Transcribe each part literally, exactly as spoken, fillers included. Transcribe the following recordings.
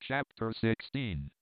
Chapter sixteen.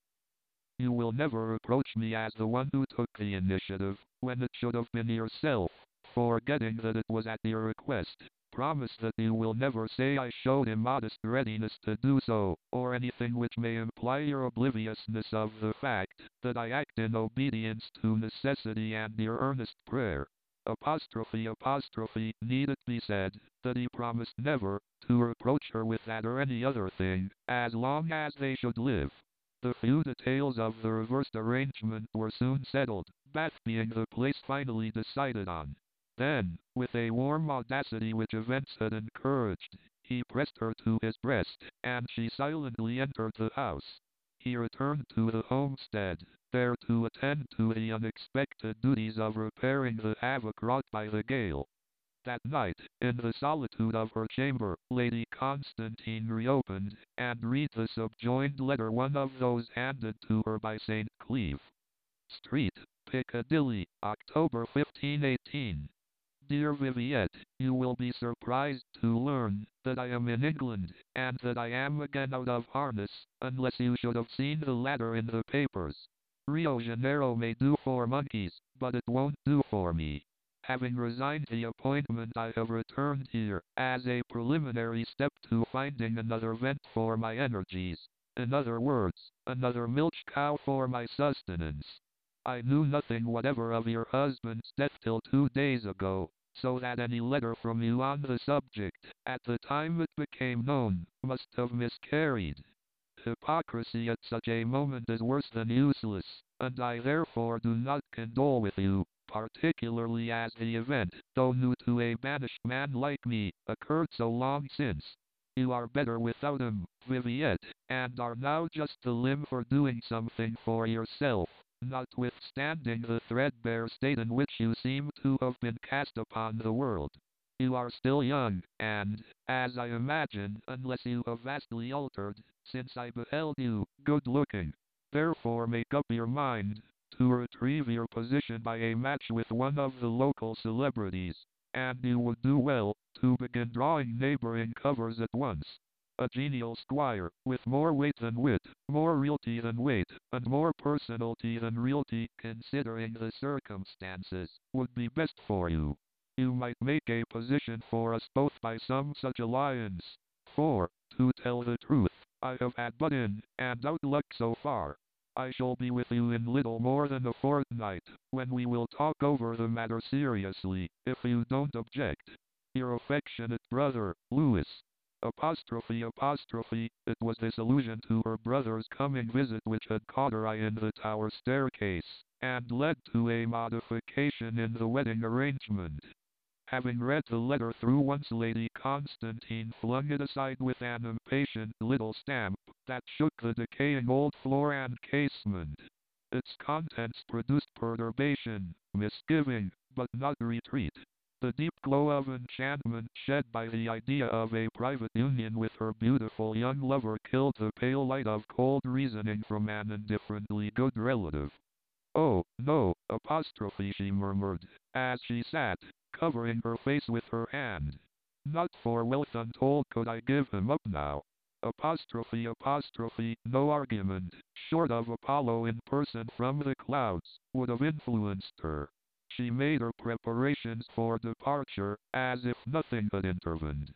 You will never reproach me as the one who took the initiative, when it should have been yourself, forgetting that it was at your request. Promise that you will never say I showed immodest readiness to do so, or anything which may imply your obliviousness of the fact that I act in obedience to necessity and your earnest prayer. Apostrophe apostrophe, need it be said, that he promised never to reproach her with that or any other thing, as long as they should live. The few details of the reversed arrangement were soon settled, Bath being the place finally decided on. Then, with a warm audacity which events had encouraged, he pressed her to his breast, and she silently entered the house. He returned to the homestead, there to attend to the unexpected duties of repairing the havoc wrought by the gale. That night, in the solitude of her chamber, Lady Constantine reopened, and read the subjoined letter, one of those handed to her by Saint Cleeve Street, Piccadilly, October fifteen eighteen. Dear Viviette, you will be surprised to learn that I am in England, and that I am again out of harness, unless you should have seen the latter in the papers. Rio Janeiro may do for monkeys, but it won't do for me. Having resigned the appointment, I have returned here, as a preliminary step to finding another vent for my energies. In other words, another milch cow for my sustenance. I knew nothing whatever of your husband's death till two days ago, so that any letter from you on the subject, at the time it became known, must have miscarried. Hypocrisy at such a moment is worse than useless, and I therefore do not condole with you, particularly as the event, though new to a banished man like me, occurred so long since. You are better without him, Viviette, and are now just the limb for doing something for yourself, notwithstanding the threadbare state in which you seem to have been cast upon the world. You are still young, and, as I imagine, unless you have vastly altered, since I beheld you, good-looking. Therefore make up your mind to retrieve your position by a match with one of the local celebrities, and you would do well to begin drawing neighboring covers at once. A genial squire, with more weight than wit, more realty than weight, and more personality than realty, considering the circumstances, would be best for you. You might make a position for us both by some such alliance, for, to tell the truth, I have had but in and out luck so far. I shall be with you in little more than a fortnight, when we will talk over the matter seriously, if you don't object. Your affectionate brother, Louis. Apostrophe apostrophe, it was this allusion to her brother's coming visit which had caught her eye in the tower staircase, and led to a modification in the wedding arrangement. Having read the letter through once, Lady Constantine flung it aside with an impatient little stamp that shook the decaying old floor and casement. Its contents produced perturbation, misgiving, but not retreat. The deep glow of enchantment shed by the idea of a private union with her beautiful young lover killed the pale light of cold reasoning from an indifferently good relative. Oh, no, apostrophe, she murmured, as she sat, covering her face with her hand. Not for wealth untold could I give him up now. Apostrophe apostrophe, no argument, short of Apollo in person from the clouds, would have influenced her. She made her preparations for departure, as if nothing had intervened.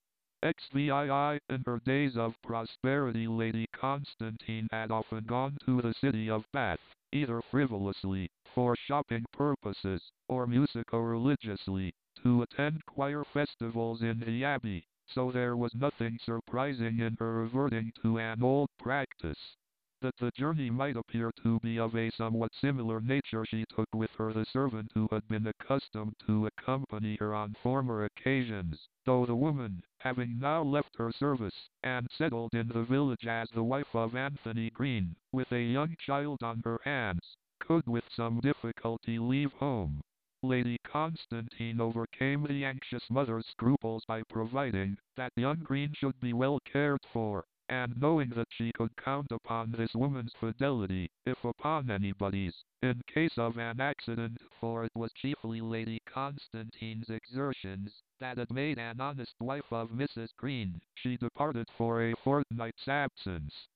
XVII, in her days of prosperity, Lady Constantine had often gone to the city of Bath, either frivolously, for shopping purposes, or musico-religiously, to attend choir festivals in the Abbey, so there was nothing surprising in her reverting to an old practice. That the journey might appear to be of a somewhat similar nature, she took with her the servant who had been accustomed to accompany her on former occasions, though the woman, having now left her service, and settled in the village as the wife of Anthony Green, with a young child on her hands, could with some difficulty leave home. Lady Constantine overcame the anxious mother's scruples by providing that young Green should be well cared for, and knowing that she could count upon this woman's fidelity, if upon anybody's, in case of an accident, for it was chiefly Lady Constantine's exertions that had made an honest wife of Missus Green, she departed for a fortnight's absence.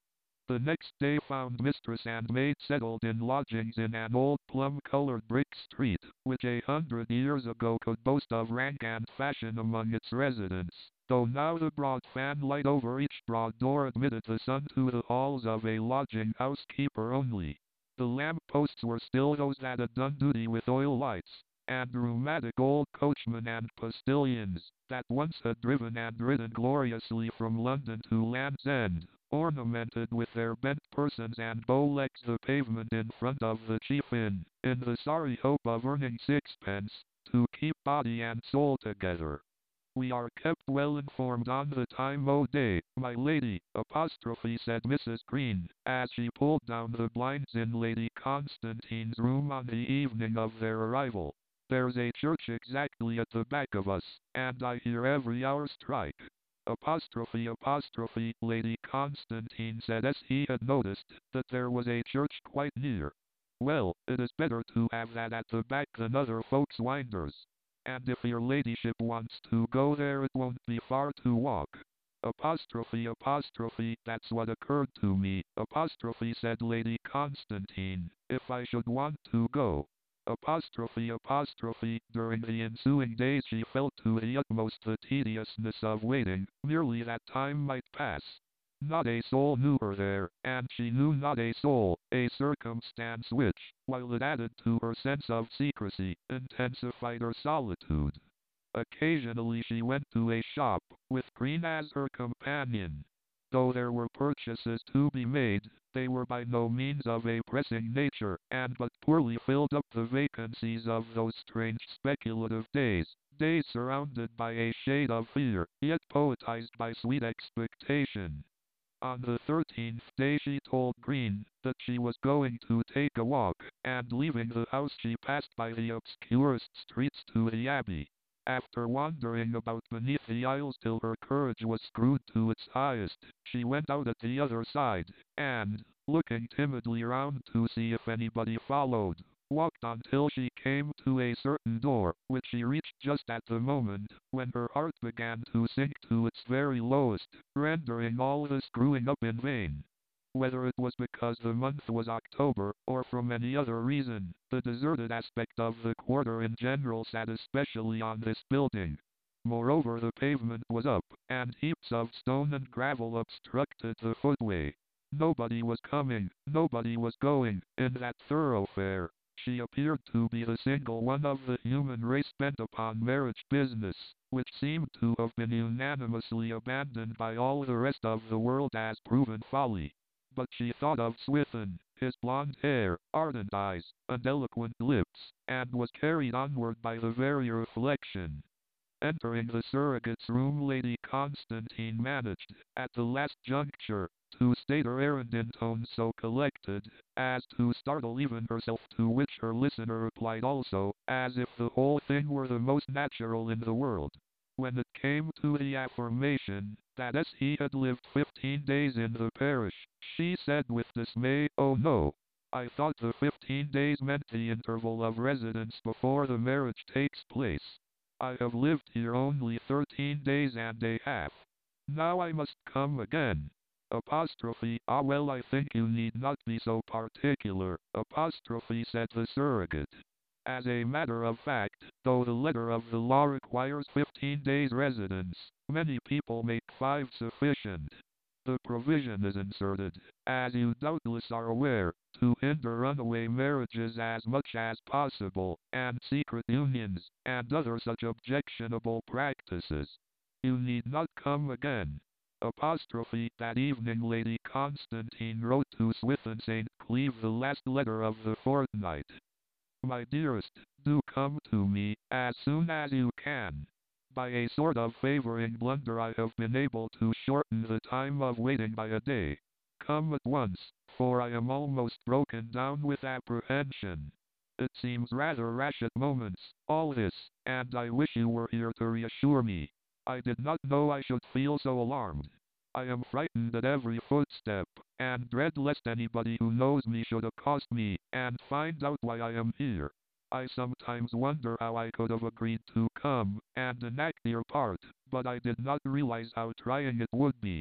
The next day found mistress and maid settled in lodgings in an old plum-colored brick street, which a hundred years ago could boast of rank and fashion among its residents, though now the broad fanlight over each broad door admitted the sun to the halls of a lodging-house keeper only. The lamp-posts were still those that had done duty with oil lights, and rheumatic old coachmen and postilions, that once had driven and ridden gloriously from London to Land's End, ornamented with their bent persons and bow-legged the pavement in front of the chief inn, in the sorry hope of earning sixpence, to keep body and soul together. We are kept well informed on the time o' day, my lady, apostrophe said Missus Green, as she pulled down the blinds in Lady Constantine's room on the evening of their arrival. There's a church exactly at the back of us, and I hear every hour strike. Apostrophe apostrophe Lady Constantine said as he had noticed that there was a church quite near. Well, it is better to have that at the back than other folks' winders. And if your ladyship wants to go there it won't be far to walk. Apostrophe apostrophe that's what occurred to me, apostrophe said Lady Constantine, if I should want to go. Apostrophe apostrophe during the ensuing days she felt to the utmost the tediousness of waiting, merely that time might pass. Not a soul knew her there, and she knew not a soul, a circumstance which, while it added to her sense of secrecy, intensified her solitude. Occasionally she went to a shop, with Green as her companion. Though there were purchases to be made, they were by no means of a pressing nature, and but poorly filled up the vacancies of those strange speculative days, days surrounded by a shade of fear, yet poetized by sweet expectation. On the thirteenth day she told Green that she was going to take a walk, and leaving the house she passed by the obscurest streets to the Abbey. After wandering about beneath the aisles till her courage was screwed to its highest, she went out at the other side, and, looking timidly round to see if anybody followed, walked on till she came to a certain door, which she reached just at the moment when her heart began to sink to its very lowest, rendering all the screwing up in vain. Whether it was because the month was October, or from any other reason, the deserted aspect of the quarter in general sat especially on this building. Moreover, the pavement was up, and heaps of stone and gravel obstructed the footway. Nobody was coming, nobody was going, in that thoroughfare. She appeared to be the single one of the human race bent upon marriage business, which seemed to have been unanimously abandoned by all the rest of the world as proven folly. But she thought of Swithin, his blonde hair, ardent eyes, and eloquent lips, and was carried onward by the very reflection. Entering the surrogate's room, Lady Constantine managed, at the last juncture, to state her errand in tones so collected as to startle even herself, to which her listener replied also, as if the whole thing were the most natural in the world. When it came to the affirmation that as he had lived fifteen days in the parish, she said with dismay, "Oh no, I thought the fifteen days meant the interval of residence before the marriage takes place. I have lived here only thirteen days and a half. Now I must come again." Apostrophe, ah well, I think you need not be so particular, apostrophe said the surrogate. As a matter of fact, though the letter of the law requires fifteen days residence, many people make five sufficient. The provision is inserted, as you doubtless are aware, to hinder runaway marriages as much as possible, and secret unions, and other such objectionable practices. You need not come again. Apostrophe, that evening Lady Constantine wrote to Swithin Saint Cleeve the last letter of the fortnight. My dearest, do come to me, as soon as you can. By a sort of favoring blunder I have been able to shorten the time of waiting by a day. Come at once, for I am almost broken down with apprehension. It seems rather rash at moments, all this, and I wish you were here to reassure me. I did not know I should feel so alarmed. I am frightened at every footstep, and dread lest anybody who knows me should accost me, and find out why I am here. I sometimes wonder how I could have agreed to come, and enact your part, but I did not realize how trying it would be.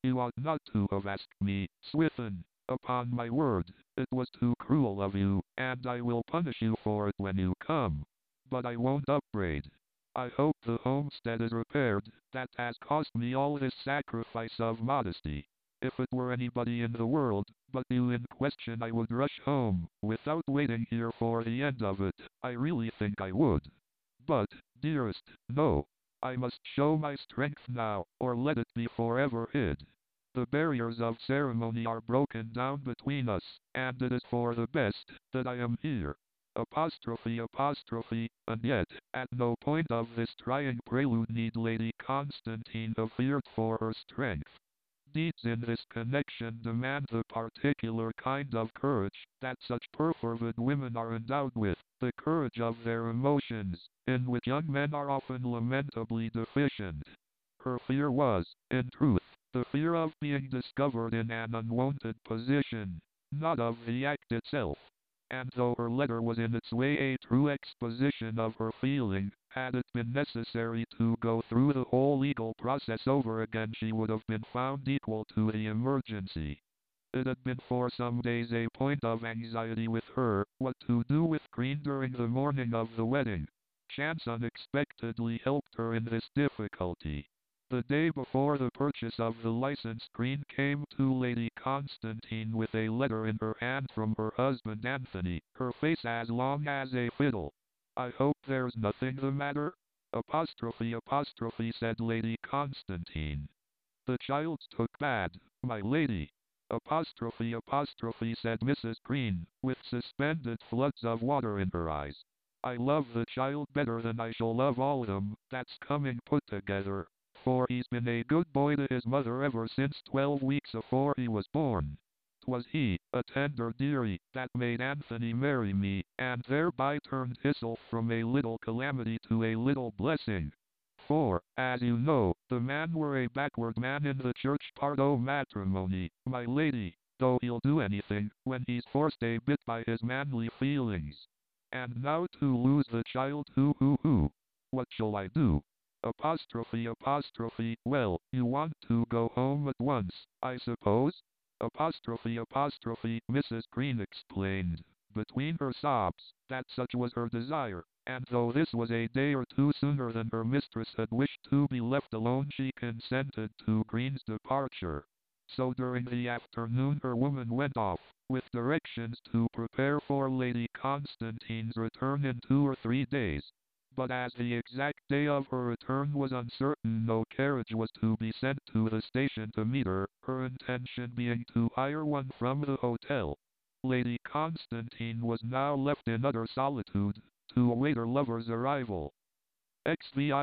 You ought not to have asked me, Swithin. Upon my word, it was too cruel of you, and I will punish you for it when you come. But I won't upbraid. I hope the homestead is repaired, that has cost me all this sacrifice of modesty. If it were anybody in the world but you in question, I would rush home, without waiting here for the end of it. I really think I would. But, dearest, no. I must show my strength now, or let it be forever hid. The barriers of ceremony are broken down between us, and it is for the best that I am here. Apostrophe apostrophe, and yet, at no point of this trying prelude need Lady Constantine have feared for her strength. Deeds in this connection demand the particular kind of courage that such perfervid women are endowed with, the courage of their emotions, in which young men are often lamentably deficient. Her fear was, in truth, the fear of being discovered in an unwonted position, not of the act itself. And though her letter was in its way a true exposition of her feeling, had it been necessary to go through the whole legal process over again, she would have been found equal to the emergency. It had been for some days a point of anxiety with her, what to do with Green during the morning of the wedding. Chance unexpectedly helped her in this difficulty. The day before the purchase of the license, Green came to Lady Constantine with a letter in her hand from her husband Anthony, her face as long as a fiddle. I hope there's nothing the matter? Apostrophe apostrophe, said Lady Constantine. The child's took bad, my lady. Apostrophe apostrophe, said Missus Green, with suspended floods of water in her eyes. I love the child better than I shall love all them that's coming put together, for he's been a good boy to his mother ever since twelve weeks afore he was born. 'Twas he, a tender dearie, that made Anthony marry me, and thereby turned Thistle from a little calamity to a little blessing. For, as you know, the man were a backward man in the church part o' matrimony, my lady, though he'll do anything, when he's forced a bit by his manly feelings. And now to lose the child, hoo hoo hoo. What shall I do? Apostrophe apostrophe, well, you want to go home at once, I suppose? Apostrophe apostrophe, Missus Green explained, between her sobs, that such was her desire, and though this was a day or two sooner than her mistress had wished to be left alone, she consented to Green's departure. So during the afternoon her woman went off, with directions to prepare for Lady Constantine's return in two or three days. But as the exact day of her return was uncertain, no carriage was to be sent to the station to meet her, her intention being to hire one from the hotel. Lady Constantine was now left in utter solitude, to await her lover's arrival. XVIII,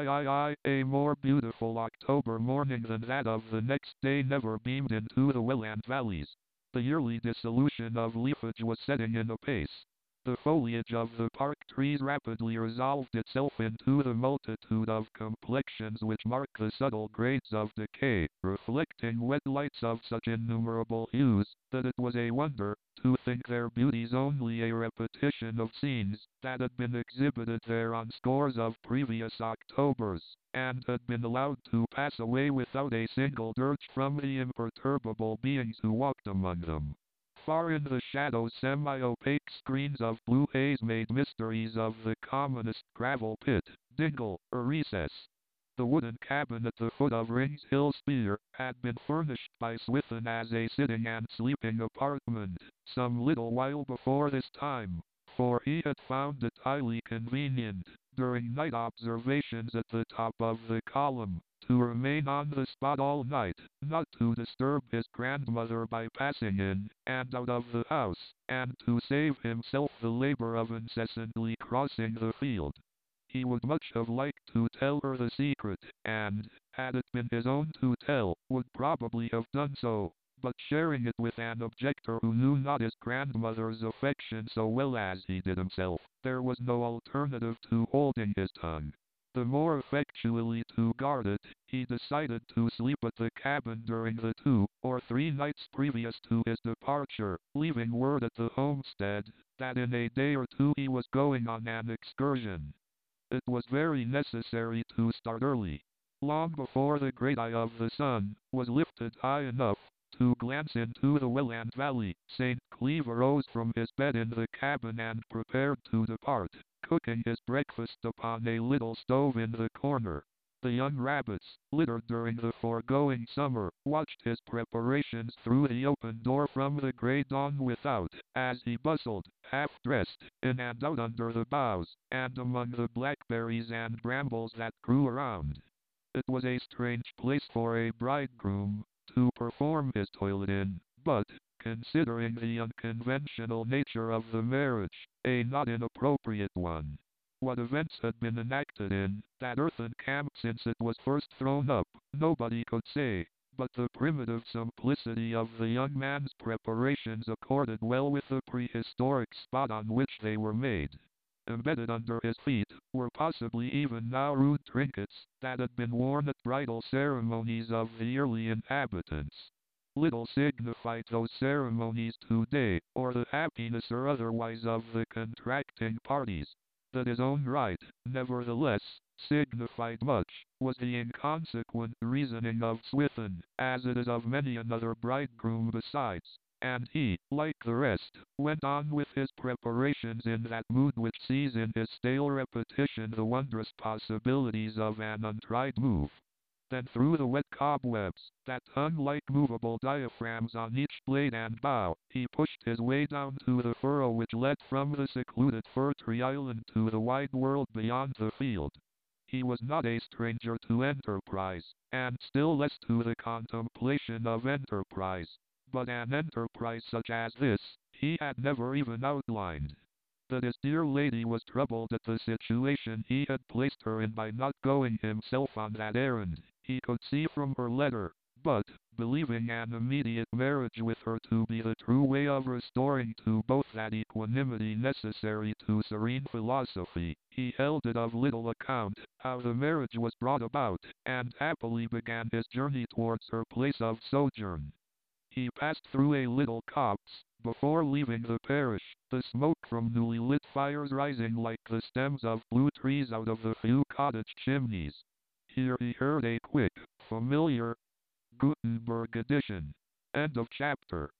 a more beautiful October morning than that of the next day never beamed into the Welland valleys. The yearly dissolution of leafage was setting in apace. The foliage of the park trees rapidly resolved itself into the multitude of complexions which mark the subtle grades of decay, reflecting wet lights of such innumerable hues, that it was a wonder to think their beauties only a repetition of scenes that had been exhibited there on scores of previous Octobers, and had been allowed to pass away without a single dirge from the imperturbable beings who walked among them. Far in the shadows semi-opaque screens of blue haze made mysteries of the commonest gravel pit, dingle, or recess. The wooden cabin at the foot of Rings Hill Spear had been furnished by Swithin as a sitting and sleeping apartment, some little while before this time, for he had found it highly convenient, during night observations at the top of the column, to remain on the spot all night, not to disturb his grandmother by passing in and out of the house, and to save himself the labor of incessantly crossing the field. He would much have liked to tell her the secret, and, had it been his own to tell, would probably have done so, but sharing it with an objector who knew not his grandmother's affection so well as he did himself, there was no alternative to holding his tongue. The more effectually to guard it, he decided to sleep at the cabin during the two or three nights previous to his departure, leaving word at the homestead that in a day or two he was going on an excursion. It was very necessary to start early. long before the great eye of the sun was lifted high enough to glance into the Welland Valley, Saint Cleeve arose from his bed in the cabin and prepared to depart, cooking his breakfast upon a little stove in the corner. The young rabbits, littered during the foregoing summer, watched his preparations through the open door from the grey dawn without, as he bustled, half-dressed, in and out under the boughs, and among the blackberries and brambles that grew around. It was a strange place for a bridegroom to perform his toilet in, but, considering the unconventional nature of the marriage, a not inappropriate one. What events had been enacted in that earthen camp since it was first thrown up, nobody could say, but the primitive simplicity of the young man's preparations accorded well with the prehistoric spot on which they were made. Embedded under his feet were possibly even now rude trinkets that had been worn at bridal ceremonies of the early inhabitants. Little signified those ceremonies today, or the happiness or otherwise of the contracting parties. That his own right, nevertheless, signified much, was the inconsequent reasoning of Swithin, as it is of many another bridegroom besides. And he, like the rest, went on with his preparations in that mood which sees in his stale repetition the wondrous possibilities of an untried move. Then through the wet cobwebs, that hung like movable diaphragms on each blade and bough, he pushed his way down to the furrow which led from the secluded fir-tree island to the wide world beyond the field. He was not a stranger to enterprise, and still less to the contemplation of enterprise. But an enterprise such as this, he had never even outlined. That his dear lady was troubled at the situation he had placed her in by not going himself on that errand, he could see from her letter, but, believing an immediate marriage with her to be the true way of restoring to both that equanimity necessary to serene philosophy, he held it of little account how the marriage was brought about, and happily began his journey towards her place of sojourn. He passed through a little copse, before leaving the parish, the smoke from newly lit fires rising like the stems of blue trees out of the few cottage chimneys. Here he heard a quick, familiar Gutenberg edition. End of chapter.